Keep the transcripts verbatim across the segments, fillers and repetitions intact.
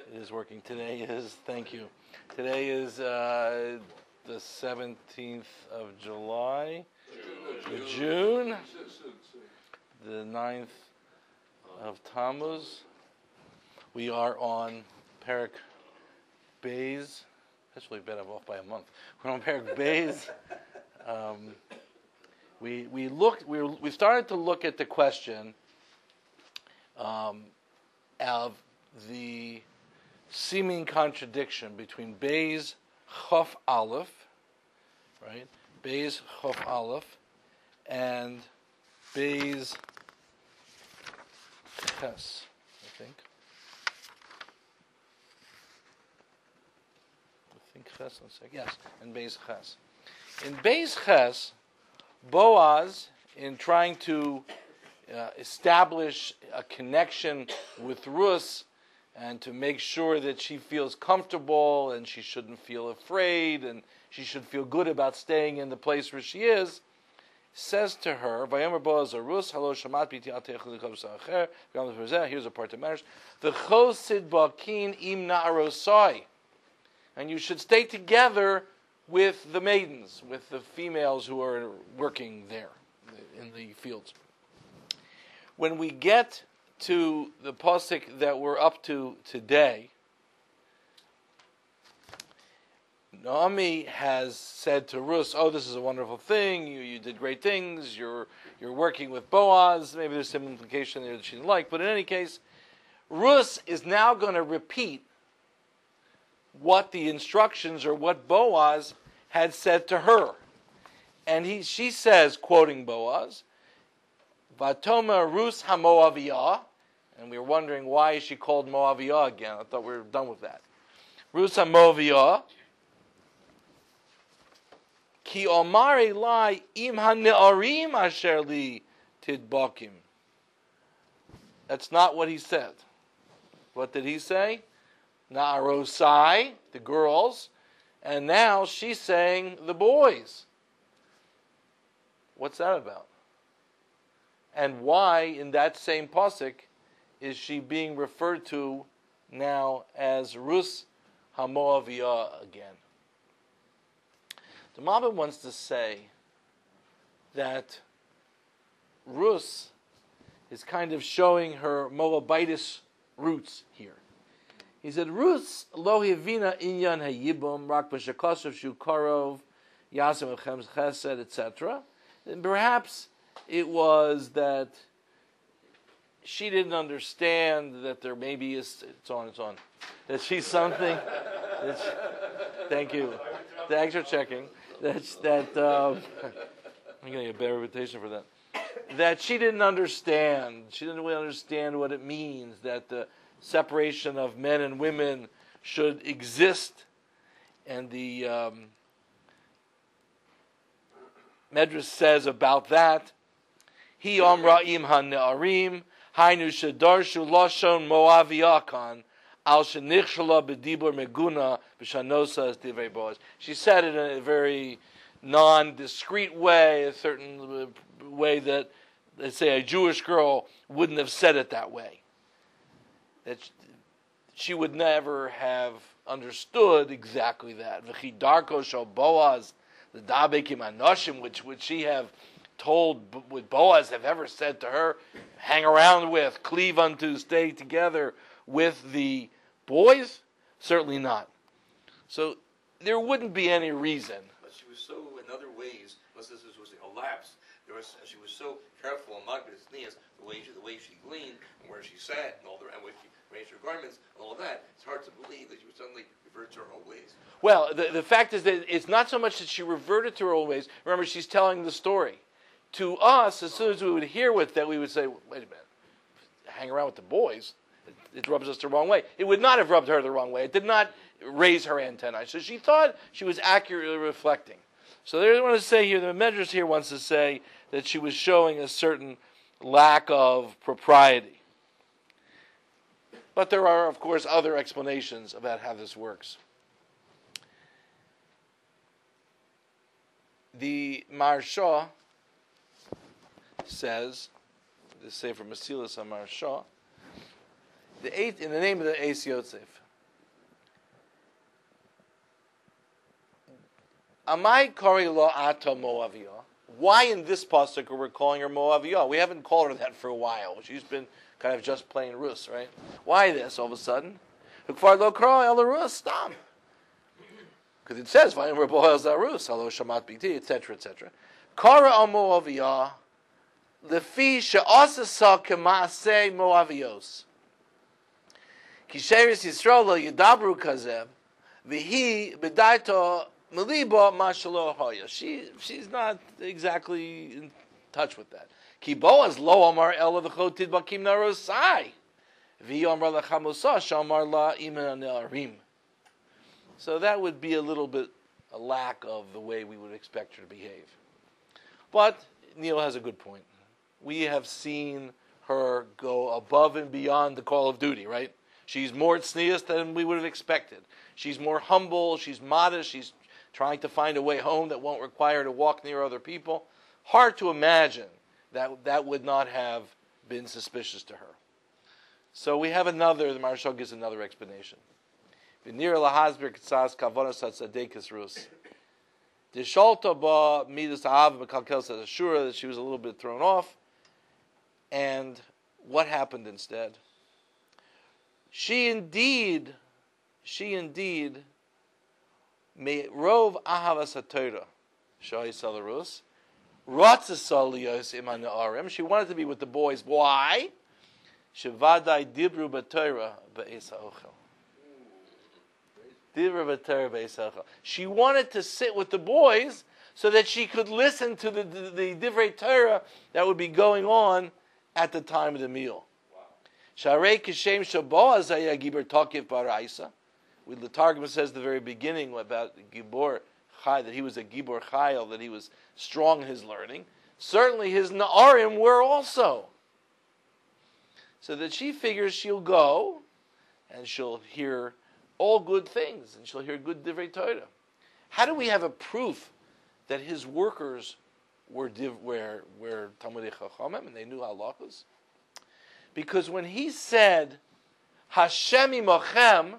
It is working. Today is, thank you. Today is uh, the seventeenth of July, June, the ninth of Tammuz. We are on Perek Beis. That's really bad, I'm off by a month. We're on Perek Beis. Um, we we looked. We were, we started to look at the question um, of the seeming contradiction between Beis Chof Aleph, right? Beis Chof Aleph, and Beis Ches, I think. I think Ches. Let's say yes, and Beis Ches. In Beis Ches, Boaz, in trying to uh, establish a connection with Rus, and to make sure that she feels comfortable and she shouldn't feel afraid and she should feel good about staying in the place where she is, says to her, Vayomer Boaz Rus, Halo shamat biti al te'echel likov sa'acher, here's a part of marriage, V'chosid ba'kin im na'arosai, and you should stay together with the maidens, with the females who are working there in the fields. When we get to the pasuk that we're up to today, Naomi has said to Rus, "Oh, this is a wonderful thing. You you did great things. You're you're working with Boaz. Maybe there's some implication there that she didn't like, but in any case, Rus is now going to repeat what the instructions or what Boaz had said to her, and he she says, quoting Boaz, "Vatoma Rus haMoaviyah." And we were wondering, why is she called Moaviyah again? I thought we were done with that. Rus haMoaviyah. Ki omari lai im hane'arim asher li tidbakim. That's not what he said. What did he say? Na'arosai, the girls. And now she's saying the boys. What's that about? And why, in that same pasuk, is she being referred to now as Rus haMoaviyah again? The Malbim wants to say that Rus is kind of showing her Moabitess roots here. He said, Rus lo hivina inyan hayibum rak b'shekosov shu korov yasem echem chesed, et cetera. And perhaps it was that she didn't understand that there maybe is, it's on, it's on, that she's something, that she, thank you, thanks for checking, that, that um, I'm going to get a better reputation for that, that she didn't understand, she didn't really understand what it means, that the separation of men and women should exist, and the um, Medrash says about that, Hi omra im ha-ne'arim, Hainu shedarshu lashon Moaviyakan, al shenichshala b'dibur meguna b'shanosa as divrei Boaz. She said it in a very non-discreet way, a certain way that, let's say, a Jewish girl wouldn't have said it that way. That she would never have understood exactly that. V'chi darko shel Boaz, the dabekim anoshim, which would she have told, would Boaz have ever said to her, hang around with, cleave unto, stay together with the boys? Certainly not. So there wouldn't be any reason. But she was so, in other ways, unless this was a lapse, there was, she was so careful and Magda's knees, the way she, the way she gleaned, and where she sat, and all the, and where she arranged her garments, and all of that. It's hard to believe that she would suddenly revert to her old ways. Well, the, the fact is that it's not so much that she reverted to her old ways. Remember, she's telling the story. To us, as soon as we would hear with that, we would say, wait a minute, hang around with the boys, it, it rubs us the wrong way. It would not have rubbed her the wrong way. It did not raise her antennae. So she thought she was accurately reflecting. So there's what I want to say here, the Medrash here wants to say that she was showing a certain lack of propriety. But there are, of course, other explanations about how this works. The Maharsha says, the Sefer Mesilas HaMaharsha, the eighth, in the name of the Eis Yosef, Amai kori lo ato Moaviyah. Why in this pasuk are we calling her Moaviyah? We haven't called her that for a while. She's been kind of just plain Rus, right? Why this all of a sudden? Hukvar lo kro el Rus stam. Because it says Vayim Reboel Zarus, Halo Shamat Biti, et cetera, et cetera. Kara al Moaviyah, lefi she'asasa k'maaseh Moaviyos. Kisheris Yisrael lo yidabru kazeb, v'hi b'daito meliba mashalo hoya. She she's not exactly in touch with that. Ki Boaz lo amar ela v'chotid bakim narosai, v'hi amar lechamusa shamar la iman arim. So that would be a little bit a lack of the way we would expect her to behave. But Neil has a good point. We have seen her go above and beyond the call of duty, right? She's more tznius than we would have expected. She's more humble, she's modest, she's trying to find a way home that won't require her to walk near other people. Hard to imagine that that would not have been suspicious to her. So we have another, the Maharshal gives another explanation. V'nir lahasbir k'tzas kavonas hatzadekis rus. Dishalta ba midas av mekalkel says Ashura that she was a little bit thrown off. And what happened instead? She indeed, she indeed, me rov ahavas haTorah, shoy salarus, ratzasal liyos iman na'arim. She wanted to be with the boys. Why? Shevadai dibru b'Torah be'es ha'ochel. Dibru b'Torah be'es ha'ochel. She wanted to sit with the boys so that she could listen to the the, the divrei Torah that would be going on at the time of the meal. Sharei kishem shaboaz haya gibor takif baraisa. With the Targum says the very beginning about Gibor Chai, that he was a Gibor Chayil, that he was strong in his learning. Certainly his Na'arim were also. So that she figures she'll go and she'll hear all good things and she'll hear good Divrei Torah. How do we have a proof that his workers were div, were, were Talmidei Chachamim and they knew halachos? Because when he said, Hashem imochem,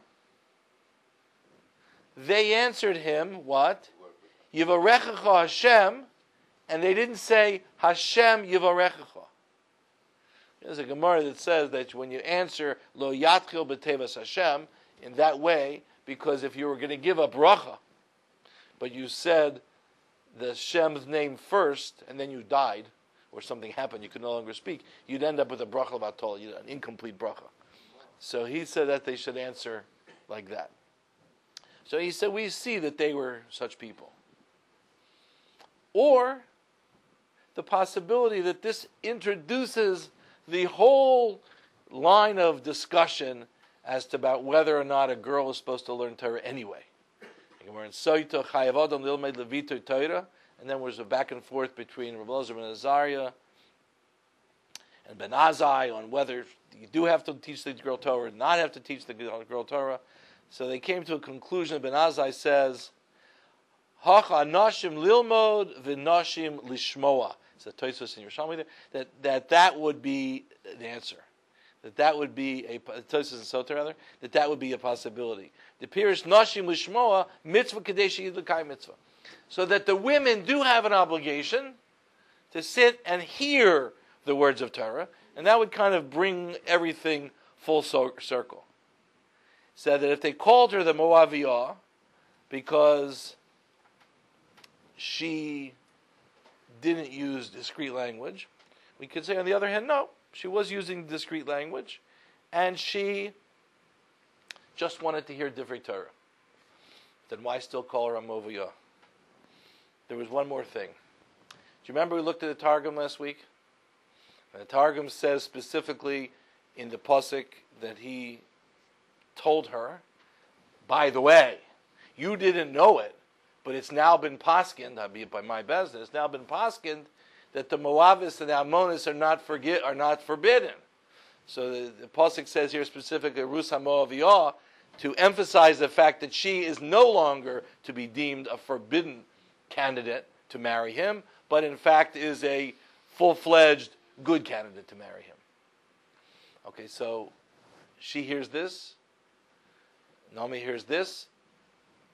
they answered him, what? Yivarechecha Hashem, and they didn't say, Hashem Yivarechecha. There's a Gemara that says that when you answer, Lo Yatchil B'Tevas Hashem, in that way, because if you were going to give a bracha, but you said the Hashem's name first, and then you died, or something happened, you could no longer speak, you'd end up with a bracha Vatol, an incomplete bracha. So he said that they should answer like that. So he said, we see that they were such people. Or the possibility that this introduces the whole line of discussion as to about whether or not a girl is supposed to learn Torah anyway. We're in Soita Chayavadam Lilmed Levito Torah, and then there's a back and forth between Rabbi Elazar ben Azariah and Ben Azai on whether you do have to teach the girl Torah or not have to teach the girl Torah. So they came to a conclusion. Ben Azai says, "Hacha nashim lilmod v'nashim lishmoa." It's a Tosfos in Yerushalmi there. That that that would be the answer. That that would be a Tosfos and Sotah rather. That that would be a possibility. The Pirish nashim lishmoa mitzvah kadesh yidlakai mitzvah. So that the women do have an obligation to sit and hear the words of Torah, and that would kind of bring everything full circle. Said that if they called her the Moaviyah because she didn't use discrete language, we could say on the other hand, no, she was using discrete language, and she just wanted to hear Divrei Torah. Then why still call her a Moaviyah? There was one more thing. Do you remember we looked at the Targum last week? And the Targum says specifically in the Pasuk that he told her, by the way, you didn't know it, but it's now been paskined, albeit by my business, it's now been paskined that the Moavis and the Ammonis are not forget, are not forbidden. So the, the Pasuk says here specifically, Rus HaMoaviyah, to emphasize the fact that she is no longer to be deemed a forbidden candidate to marry him, but in fact is a full-fledged good candidate to marry him. Okay, so she hears this, Naomi hears this,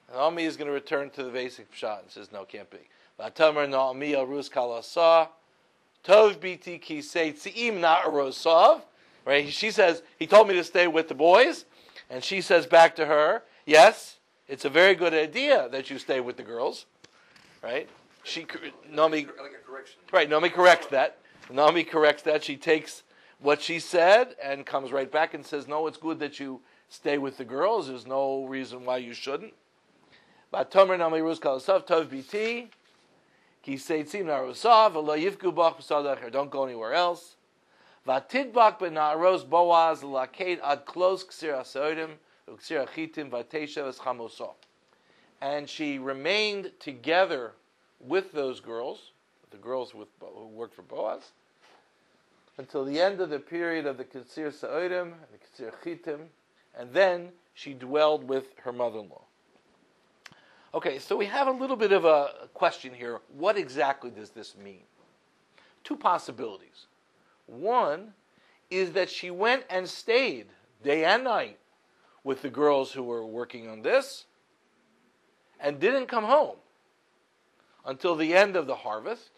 Naomi is going to return to the basic pshat and says, no, can't be. V'atamer Naomi al Rus kalasa tov biti ki seitziim na arosav. Right? She says, he told me to stay with the boys, and she says back to her, yes, it's a very good idea that you stay with the girls. Right? She Naomi like a correction. Right, Naomi corrects that. Naomi corrects that. She takes what she said and comes right back and says, no, it's good that you stay with the girls. There's no reason why you shouldn't. V'atomer Naomi Rus kalasa tov biti ki seitziim na arosav v'lo yifgu bach b'sad acher. Don't go anywhere else. Vatidbak bena'aros Boaz laked ad klos ksir hasodim uksir achitim vatesha v'schamoso. And she remained together with those girls, the girls with, who worked for Boaz, until the end of the period of the ksir hasodim and the ksir achitim, and then she dwelled with her mother-in-law. Okay, so we have a little bit of a question here. What exactly does this mean? Two possibilities. One is that she went and stayed day and night with the girls who were working on this and didn't come home until the end of the harvest.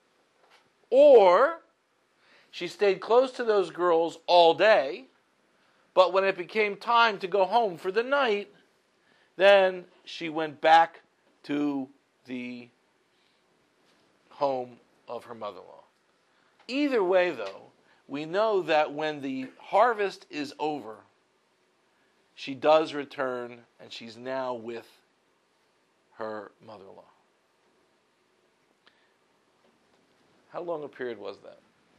Or she stayed close to those girls all day, but when it became time to go home for the night, then she went back to the home of her mother-in-law. Either way, though, we know that when the harvest is over, she does return, and she's now with her mother-in-law. How long a period was that?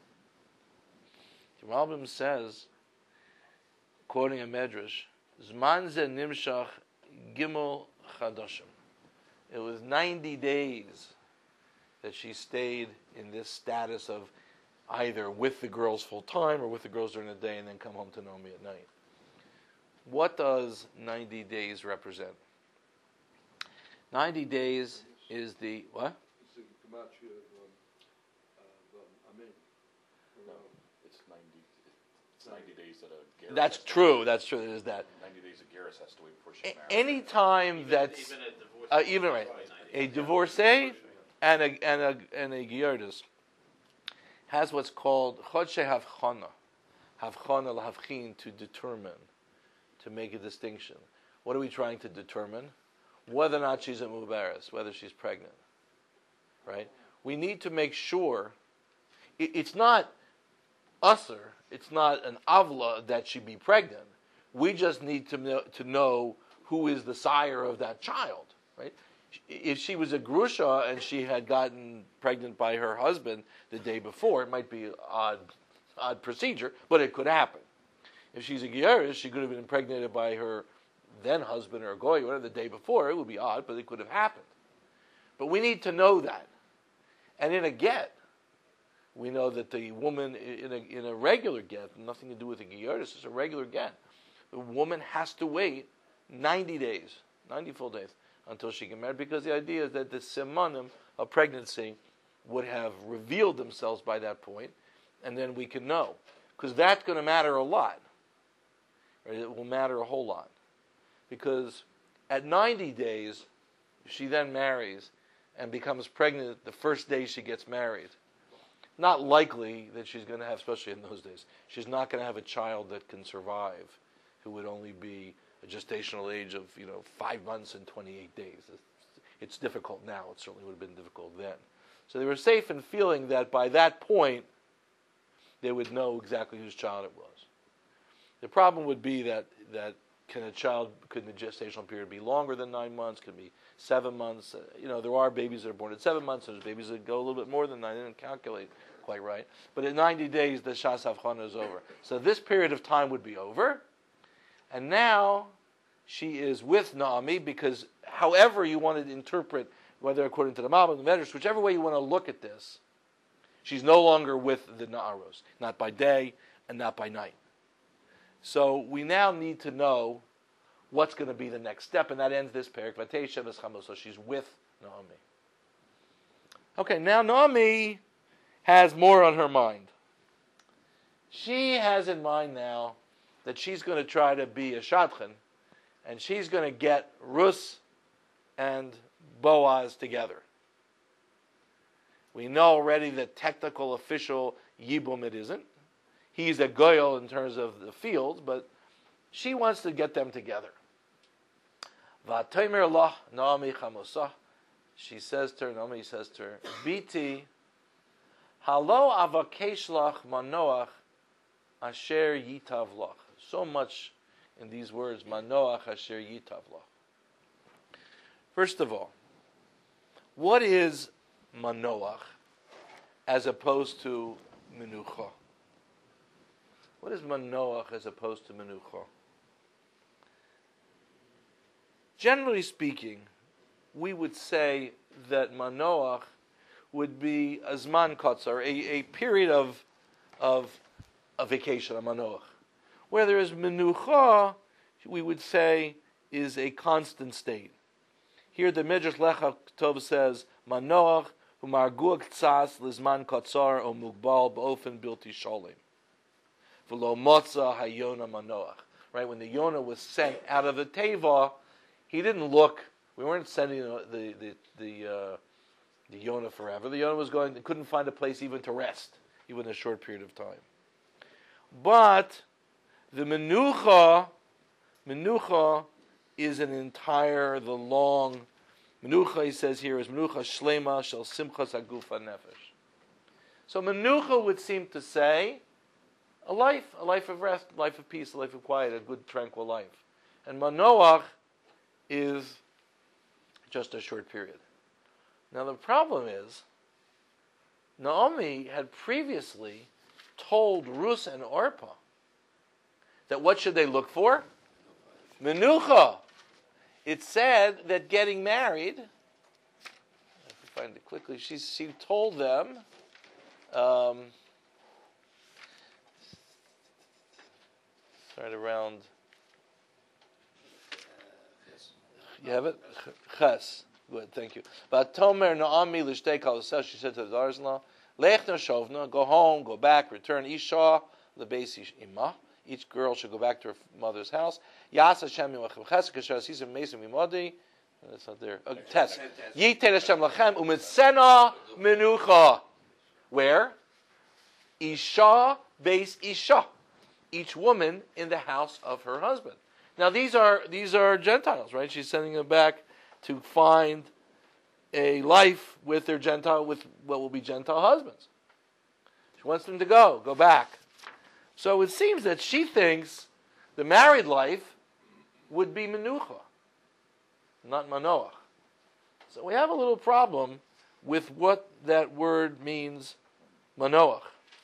The Rambam says, quoting a medrash, Zman ze nimshach gimel chadashim. It was ninety days that she stayed in this status of either with the girls full time or with the girls during the day and then come home to Naomi at night. What does ninety days represent? ninety days is the, what? It's the gematria of, um, uh, um, Amen. No, it's ninety. It's ninety days that a Geras. That's true. That's true. It is that. Ninety days a Geras has to wait before she's A- married. any time Even, that's even a divorce. uh, even right, a divorcee and a and a and a giyardus has what's called chodshe havchana, havchana lahavchin, to determine, to make a distinction. What are we trying to determine? Whether or not she's a mubaris, whether she's pregnant, right? We need to make sure it, it's not usher, it's not an avla that she be pregnant. We just need to know, to know who is the sire of that child, right? If she was a grusha and she had gotten pregnant by her husband the day before, it might be an odd, odd procedure, but it could happen. If she's a giyarish, she could have been impregnated by her then husband or a goy, or whatever, the day before. It would be odd, but it could have happened. But we need to know that. And in a get, we know that the woman in a, in a regular get, nothing to do with a giyarish, it's a regular get. The woman has to wait ninety days, ninety full days, until she can marry, because the idea is that the simanim of pregnancy would have revealed themselves by that point, and then we can know. Because that's going to matter a lot. Right? It will matter a whole lot. Because at ninety days, she then marries and becomes pregnant the first day she gets married. Not likely that she's going to have, especially in those days, she's not going to have a child that can survive, who would only be a gestational age of, you know, five months and twenty-eight days. It's difficult now. It certainly would have been difficult then. So they were safe in feeling that by that point, they would know exactly whose child it was. The problem would be that, that can a child, could the gestational period be longer than nine months? Could it be seven months? Uh, you know, there are babies that are born at seven months. There's babies that go a little bit more than nine. I didn't calculate quite right. But at ninety days, the Shas Havchana is over. So this period of time would be over. And now she is with Naomi, because however you want to interpret, whether according to the Malbim, the Medrash, whichever way you want to look at this, she's no longer with the Na'aros, not by day and not by night. So we now need to know what's going to be the next step, and that ends this parak. Vatesha v'schamos. So she's with Naomi. Okay, now Naomi has more on her mind. She has in mind now that she's going to try to be a shadchan, and she's going to get Rus and Boaz together. We know already the technical, official Yibum it isn't. He's a goyal in terms of the fields, but she wants to get them together. V'atomer lah Naomi chamosa. She says to her, Naomi says to her, Biti, halo avakesh lach manoach asher yitav lach. So much in these words, manoach asher yitav lach. First of all, what is manoach as opposed to menucha? What is manoach as opposed to menucha? Generally speaking, we would say that manoach would be a zman kotzar, a, a period of of a vacation, a manoach. Where there is menucha, we would say is a constant state. Here the Midrash Lecha Tov says manoach u'margu ktsas lizman kotzar o mugbal b'ofen bilti sholem v'lo motza hayona manoach. Right, when the Yonah was sent out of the teva, he didn't look. We weren't sending the the the the, uh, the Yonah forever. The Yonah was going. They couldn't find a place even to rest, even in a short period of time. But the menucha, menucha is an entire, the long menucha. He says here is menucha shlema shel simchas hagufa nefesh. So menucha would seem to say a life, a life of rest, a life of peace, a life of quiet, a good tranquil life. And manoach is just a short period. Now the problem is, Naomi had previously told Rus and Orpah that what should they look for? Menucha. It said that getting married, if we find it quickly, she, she told them, um, right around, you have it? Ches. Good, thank you. But Tomer Naomi l'shtei kalosel, she said to the daughters-in-law, Lech no shovna, go home, go back, return Isha lebeis imah. Each girl should go back to her mother's house. Yas Hashem yimachem ches, kasher asisem mesim imodi. That's not there. Uh, test. Yited Hashem lachem umitzena menucha. Where? Isha beis Isha. Each woman in the house of her husband. Now these are these are Gentiles, right? She's sending them back to find a life with their Gentile, with what will be Gentile husbands. She wants them to go, go back. So it seems that she thinks the married life would be menucha, not manoach. So we have a little problem with what that word means, manoach.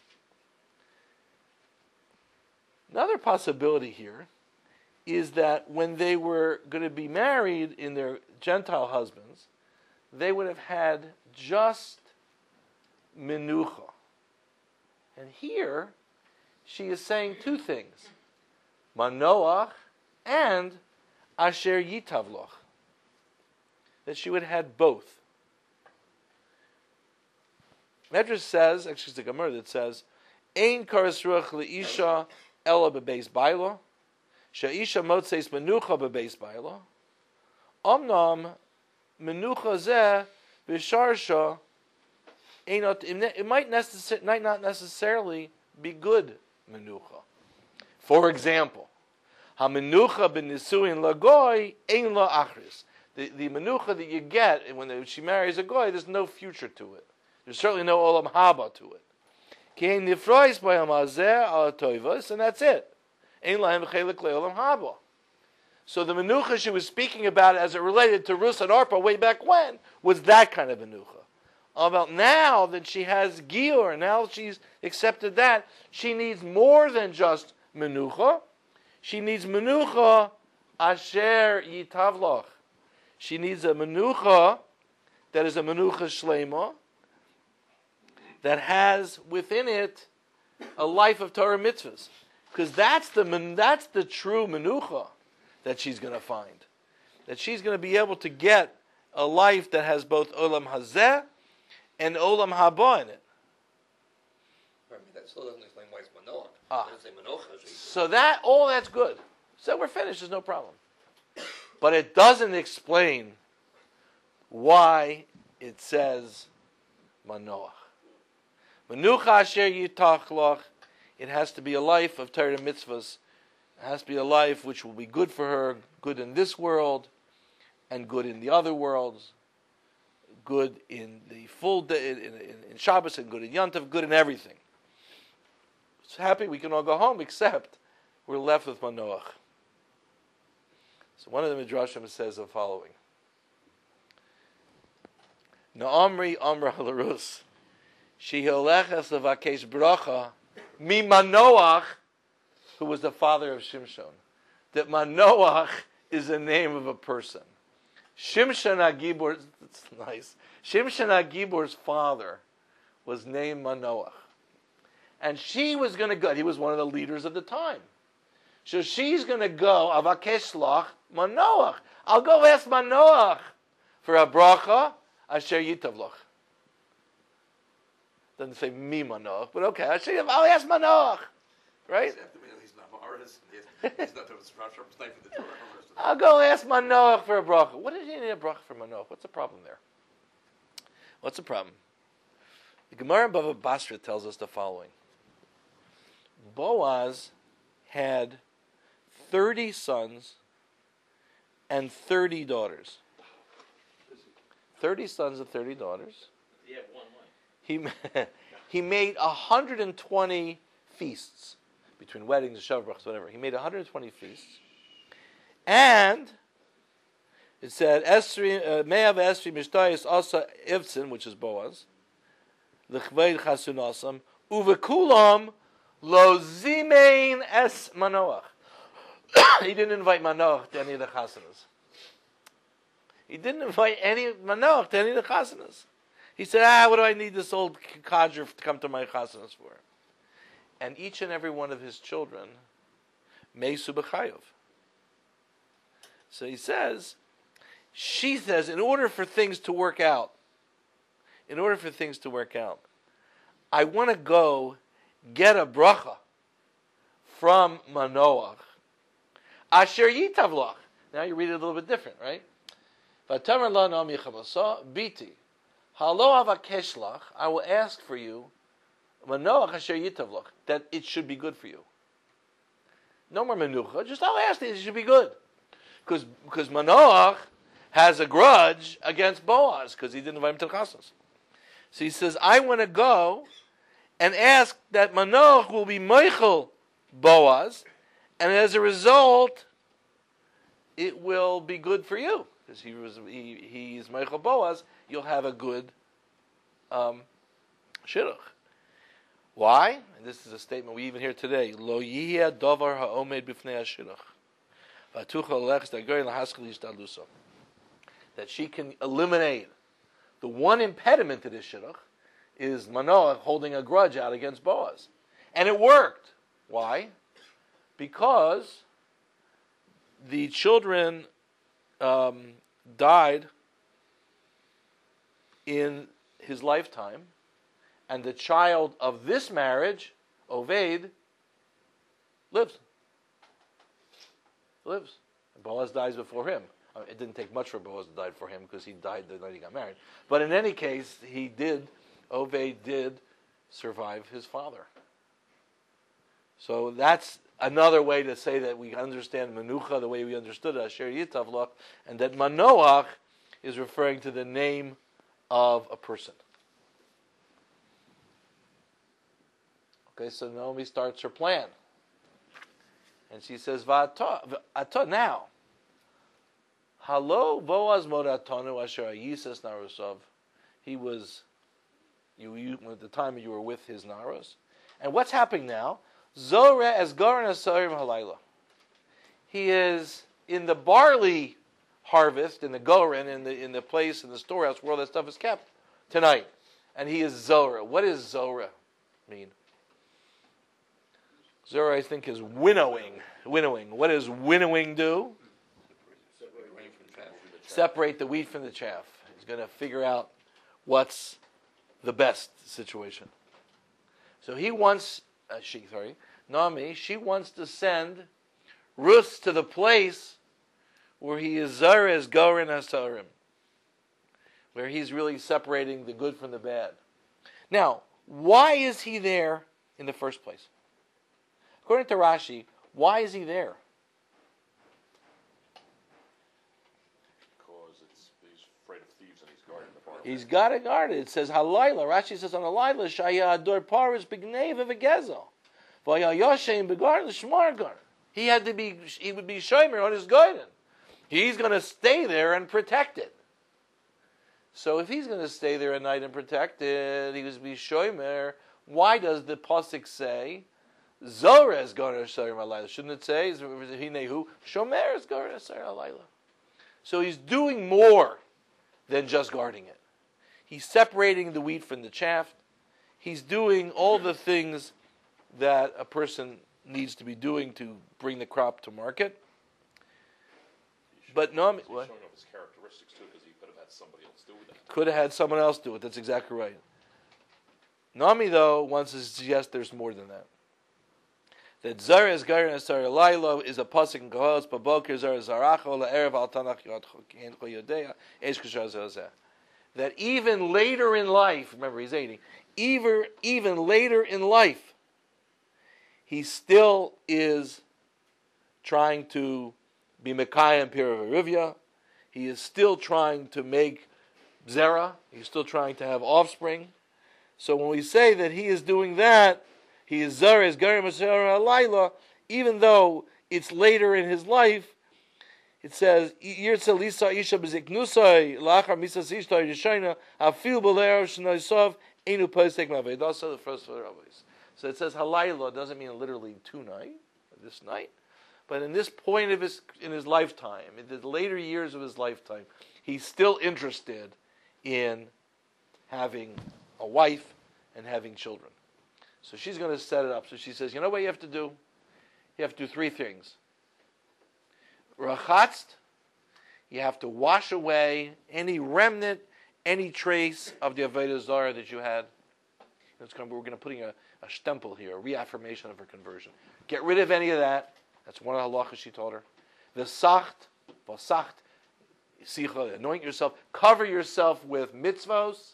Another possibility here is that when they were going to be married in their Gentile husbands, they would have had just menucha. And here, she is saying two things. Manoach and asher yitavloch. That she would have had both. Medrash says, actually it's the Gemara that says, Ein karas ruach leisha ela bebeis bailo. She'isha motzeis menucha bebeis bailo. Omnam menucha zeh b'sharsha einot. It might, necess- might not necessarily be good menucha. For example, ha menucha b'nisuin lagoy ein la achris. The the menucha that you get when she marries a goy, there's no future to it. There's certainly no olam haba to it. Kein nifrois by amazeh al toivos, and that's it. Ein lahem chelik leolam haba. So the menucha she was speaking about as it related to Rus and Orpah way back when was that kind of menucha. About now that she has gior, now she's accepted that, she needs more than just menucha. She needs menucha asher yitavloch. She needs a menucha that is a menucha shlema, that has within it a life of Torah mitzvahs. Because that's the that's the true menucha that she's going to find. That she's going to be able to get a life that has both olam hazeh and olam haba in it. I mean, that still doesn't explain why it's manoach. Ah. It doesn't say manocha. So that, all that's good. So we're finished, there's no problem. But it doesn't explain why it says Manoach. Menucha asher yitach loch. It has to be a life of Torah mitzvahs. It has to be a life which will be good for her, good in this world, and good in the other worlds. Good in the full day, in, in, in Shabbos, and good in Yom Tov, good in everything. It's happy we can all go home, except we're left with Manoach. So one of the Midrashim says the following. Na'amri amra halarus, she holeches levakesh bracha, mi Manoach, who was the father of Shimshon. That Manoach is the name of a person. Shimshon HaGibor, that's nice. Shimshon HaGibor's father was named Manoach. And she was going to go, he was one of the leaders of the time. So she's going to go, Avakesh Lach Manoach. I'll go ask Manoach for a bracha, asher yitav loch. Doesn't say me Manoach, but okay, I'll ask Manoach. Right? I'll go ask Manoach for a bracha. What did he need a bracha for Manoach? What's the problem there? What's the problem? The Gemara in Bava Basra tells us the following. Boaz had thirty sons and thirty daughters. Thirty sons and thirty daughters. He had one wife. He he made a hundred and twenty feasts between weddings and shavuot, whatever. He made a hundred and twenty feasts, and it said Esri Me'av Esri Mishtayis Asa Ivtzin, which is Boaz, L'chveid Chasunasam Uvekulam Lo Zimein Es Manoach. He didn't invite Manoach to any of the chasanas. He didn't invite any Manoach to any of the chasanas. He said, ah, what do I need this old codger to come to my chasanas for? And each and every one of his children, Meisu B'chayov. So he says, she says, in order for things to work out, in order for things to work out, I want to go get a bracha from Manoach. Asher yitavlach. Now you read it a little bit different, right? V'tamer la nami chavasa biti. Halo avakeshlach. I will ask for you, Manoach asher yitavlach, that it should be good for you. No more menucha. Just I'll ask that it should be good, because because Manoach has a grudge against Boaz because he didn't invite him to the chasnas. So he says, I want to go and ask that Manoach will be Meichel Boaz, and as a result, it will be good for you. Because he was he, he is Meichel Boaz, you'll have a good um, shidduch. Why? And this is a statement we even hear today. Lo yihya davar ha'omed b'fnei hashidduch. V'atucha lechs da'goyin l'haskell yishtaluso. That she can eliminate the one impediment to this shidduch is Manoach holding a grudge out against Boaz. And it worked. Why? Because the children um, died in his lifetime, and the child of this marriage, Oved, lives. Lives. And Boaz dies before him. Uh, it didn't take much for Boaz to die for him because he died the night he got married. But in any case, he did, Oved did survive his father. So that's another way to say that we understand Menucha the way we understood it, Asher Yitavlach, and that Manoach is referring to the name of a person. Okay, so Naomi starts her plan. And she says, V'ata now. Halo Boaz modatonu asher ayisas narosov. He was, you, you at the time you were with his naros. And what's happening now? Zore as goren asarim halayla. He is in the barley harvest, in the goren, in the in the place, in the storehouse where all that stuff is kept tonight. And he is Zora. What does Zora mean? Zora, I think, is winnowing. Winnowing. What does winnowing do? Separate the wheat from the chaff. He's going to figure out what's the best situation. So he wants, uh, she, sorry, Naomi, she wants to send Ruth to the place where he is Zarez Goren Hasarim. where he's really separating the good from the bad. Now, why is he there in the first place? According to Rashi, why is he there? Because it's, he's afraid of thieves and he's guarding the bar. He's got to guard it. It says halayla. Rashi says on halayla, shaya ador paris b'gneiv v'gezel, v'ya yoshem b'garden l'shmar garden. He had to be. He would be shomer on his garden. He's going to stay there and protect it. So if he's going to stay there at night and protect it, he was be shomer. Why does the pasuk say Zorah is going to shomer halayla? Shouldn't it say hinehu shomer is going to shomer halayla? So he's doing more than just guarding it. He's separating the wheat from the chaff. He's doing all the things that a person needs to be doing to bring the crop to market. But no, He's what? showing off his characteristics too, because he could have had somebody else do that. Could have had someone else do it. That's exactly right. Nami, though, wants to suggest there's more than that. That Zara is Garin Asar Laila is a pasuk in Koheles, Babokir Zara Zaracho LaErev Al Tanach Yodea Eish Kashar Zozeh. That even later in life, remember he's eighty, even, even later in life, he still is trying to be Mekayim Piravarivya. He is still trying to make Zera. He's still trying to have offspring. So when we say that he is doing that, he is Zera, is Garim Asara Laila, even though it's later in his life, it says, Yirtza Lisa Isha Beziknusai, Lachar Misas Ishtar Yeshayna, Afil Belair Shnoisov, Enu Posek Mavedasa, the first four rabbis. So it says Halayla doesn't mean literally tonight, this night, but in this point of his in his lifetime, in the later years of his lifetime, he's still interested in having a wife and having children. So she's going to set it up. So she says, you know what you have to do? You have to do three things. Rachatzt, you have to wash away any remnant, any trace of the Avodah Zarah that you had. It's going to, we're going to put in a, a stempel here, a reaffirmation of her conversion. Get rid of any of that. That's one of the halachas she taught her. V'sacht, v'sacht, sicha, anoint yourself, cover yourself with mitzvos.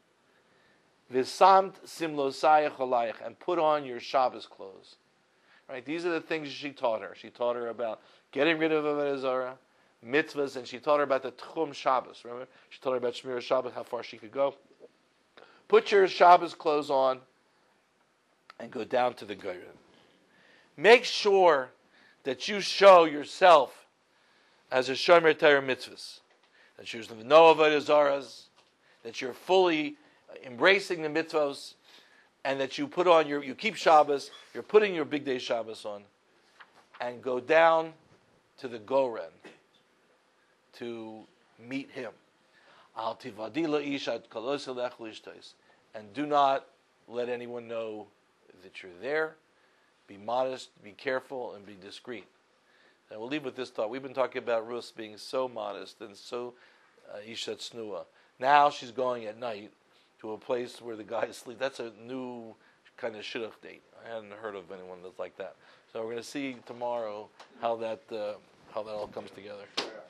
V'samt simlosayach olayach, and put on your Shabbos clothes. Right? These are the things she taught her. She taught her about getting rid of Avodah Zarah, mitzvahs, and she taught her about the Tchum Shabbos. Remember? She taught her about Shmir Shabbos, how far she could go. Put your Shabbos clothes on and go down to the Goren. Make sure that you show yourself as a Shomer Torah mitzvahs, that you're no Avodah Zarahs, that you're fully embracing the mitzvahs, and that you put on your, you keep Shabbos, you're putting your big day Shabbos on, and go down to the Goren to meet him. And do not let anyone know that you're there. Be modest, be careful, and be discreet. And we'll leave with this thought. We've been talking about Ruth being so modest and so uh, Isha Tznuah. Now she's going at night to a place where the guys sleep. That's a new kind of shidduch date. I hadn't heard of anyone that's like that. So we're going to see tomorrow how that uh, how that all comes together.